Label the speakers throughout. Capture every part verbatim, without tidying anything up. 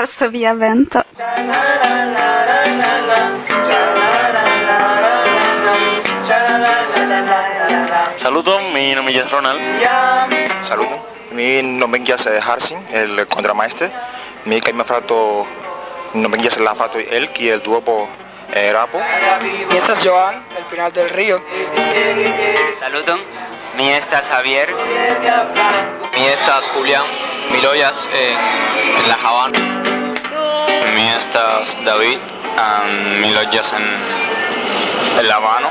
Speaker 1: Varsovia Vento.
Speaker 2: Saluto, mi nome è Ronald.
Speaker 3: Saluto, mi nome è Harsin, il contramaestre. Mi ha fatto, nome l'ha fatto él, che è il dopo eh, rapo.
Speaker 4: Mi estas Joan, el Pinal del Río.
Speaker 5: Saluto, mi estas Javier.
Speaker 6: Mi estas Julián Miloyas eh, en La Habana.
Speaker 7: Mi estas David um, Miloyas en El Habano.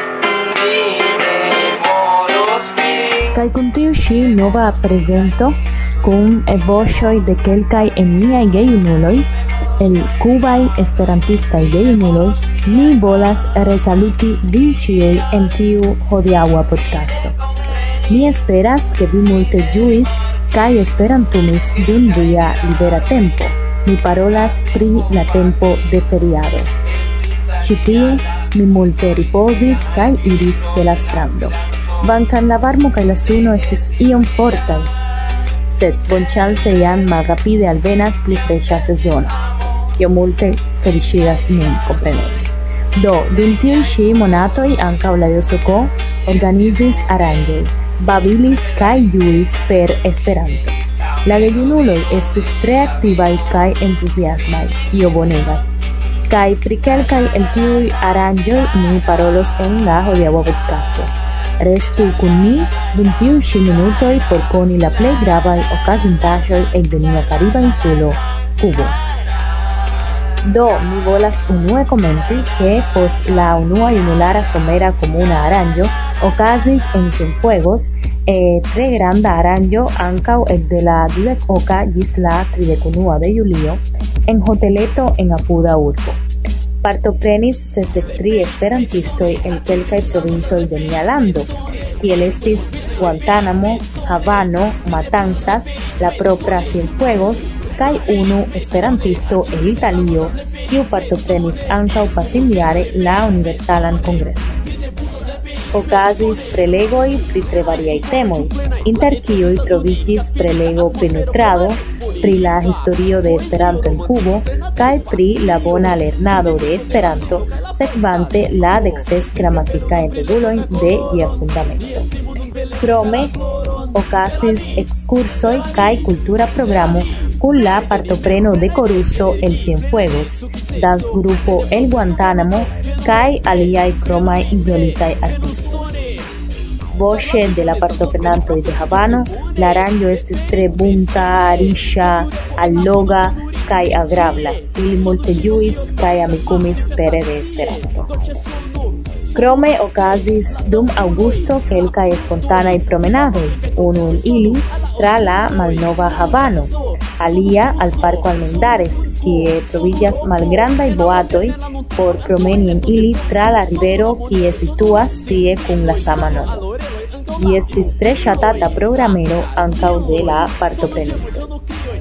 Speaker 8: Kaj kun tiu ŝi nova prezento kun evoĉoj de kelkaj eniaj gejunuloj el kubaj esperantistaj gejunuloj, mi volas resaluti vin ĉiuj en tiu hodiaŭa podcasto. Mi esperas ke vi multe ĝuis kaj esperantumis dum via libera tempo. Mi parolas pri la tempo de feriado. Ĉi tie mi multe ripozis kaj iris je la strando. Kvankam la varmo kaj la suno estis iom fortaj, sed bonŝance jam malrapide alvenas pli freŝa sezono, kio multe feliĉigas min, kompreneble. Do, dum tiuj ĉi monatoj ankaŭ la Josoko organizis aranĝoj, babilis kaj ĝuis per Esperanto. La gejunuloj estis tre aktivaj kaj entuziasmaj, kio bonegas. Kaj pri kelkaj el tiuj aranĝoj mi parolos en la hodiaŭa podcasto. Restu kun ni dum tiuj ĉi minutoj por koni la plej gravaj okazintaĵoj ekde nia kariba insulo, Kubo. Do, mi volas unue komenti, ke post la unua junulara somera komuna aranĝo okazis en Cienfuegos eh, tre granda aranĝo ankaŭ ekde la dudek oka ĝis la tridek-unua de julio en hoteleto en apuda urbo. Partoprenis sesdek tri esperantistoj el kelkaj provincoj de nia lando, kiel estis Guantánamo, Habano, Matanzas, la propra Cienfuegos kaj unu esperantisto el Italio, kiu partoprenis ankaŭ pasintjare la Universalan Kongreson. Okazis prelegoj pri tre variaj temoj, inter kiuj troviĝis prelego pri nutrado, pri la historio de Esperanto en Kubo kaj pri la bona lernado de Esperanto sekvante la dekses gramatikajn regulojn de ĝia fundamento. Krome okazis ekskursoj kaj kultura programo kun la partopreno de koruso el Cienfuegos, dancgrupo el Guantánamo kaj aliaj kromaj izolitaj artistoj. Voĉe de la partoprenantoj de Habano, la aranĝo estis tre bunta, riĉa, alloga kaj agrabla. Ili multe ĝuis kaj amikumis pere de Esperanto. Krome okazis dum aŭgusto kelkaj spontanaj promenadoj, unu el ili tra la malnova Havano, alia al Parko Almendares, kie troviĝas malgrandaj boatoj por promeni en ili tra la rivero kie situas tie kun la sama nomo. Ĝi estis tre ŝatata programero ankaŭ de la partoprenantoj.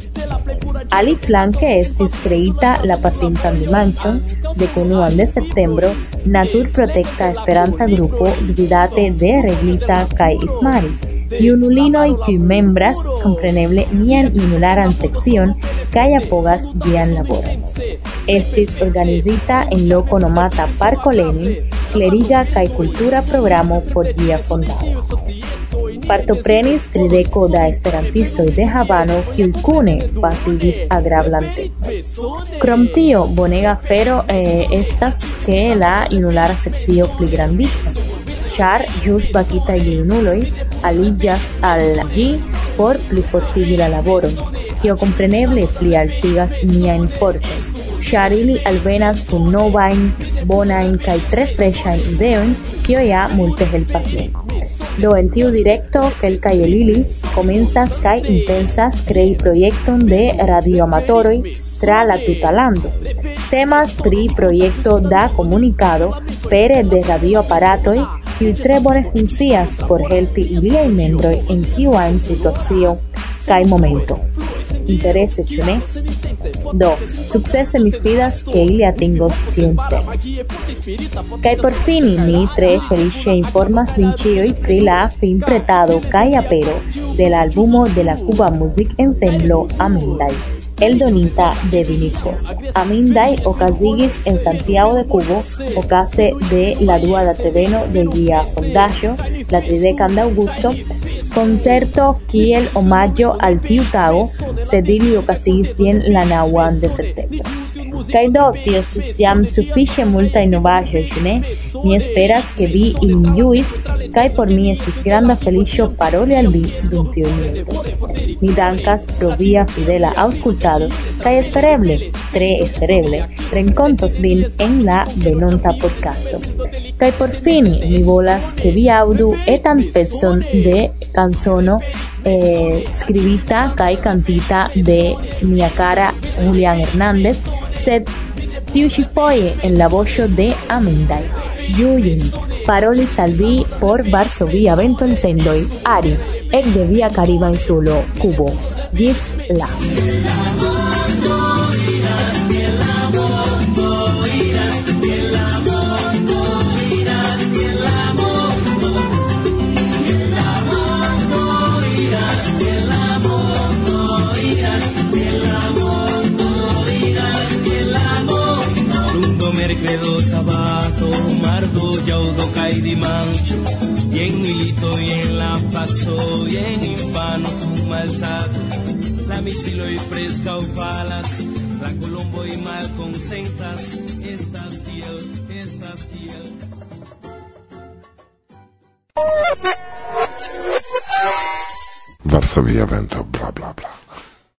Speaker 8: Aliflanke estis kreita la pasintan dimanĉon, dekunuan de septembro, naturprotekta esperanta grupo gvidate de Reglita kaj Ismari, junulinoj kiuj membras kompreneble nian junularan sekcion kaj apogas ĝian laboron. Estis organizita en loko nomata Parko Lenin, kleriga kaj kultura programo por ĝia fondado. Partoprenis trideko da esperantistoj de Havano, kiuj kune pasigis agrablan tempon. Krom tio, bonega afero eh, estas ke la junulara sekcio pligrandiĝas, ĉar ĵus bakitaj gejunuloj aliĝas al ĝi por plifortigi la laboron, kio kompreneble plialtigas niajn fortojn, ĉar ili alvenas kun novajn, bonajn kaj tre freŝajn ideojn, kio ja multe helpas min. Do en tiu direkto kelkaj el ili komencas kaj intensas krei projekton de radioamatoroj tra la tuta lando. Temas pri projekto da komunikado pere de radioaparatoj, kiuj tre bone funkcias por helpi iliaj membroj en kiu ajn situacio kaj momento. Interese, ĉu ne? Do, sukcese mi fidas ke ili atingos tiun celon. Kaj por fini, mi tre feliĉe informas vin ĉiuj pri la finpretado kaj apero de la albumo de la Cuba Music Ensemblo Amendaj Eldonita de Vinicos. Amindai ocasiguis en Santiago de Cubo, ocase de la dua da Teveno del día Fondaggio, la tridecan de Augusto, concerto kiel omaggio al tiu tago, sed ili okasigis jen la naŭan de septembro. Kaj do tio estis jam sufiĉe multaj novaĵoj, ĉu ne? Mi esperas ke vi ilin ĝuis, kaj por mi estis granda feliĉo paroli al vi dum tiu minuto. Mi dankas pro via fidela aŭskultado kaj espereble, tre espereble, renkontos vin en la venonta podcasto. Kaj por fini, mi volas ke vi aŭdu etan pecon de canzono eh, skribita kaj cantita de mia cara Julián Hernández, sed tiu ĉi foje en la voĉo de Amindai. Ĝuin parolis al vi por Varsovia Ventolsendoj, Ari, ekde via kariba insulo Kubo. Ĝis la.
Speaker 1: Mercredo, sabato, mardo, yaudo, cae di mancho, y en milito, y en la paxo, y en infano, tu malsato, la misilo y fresca o palas, la colombo y mal consentas, estas tiel, estas tiel.
Speaker 9: Varsovia Vento, bla bla bla.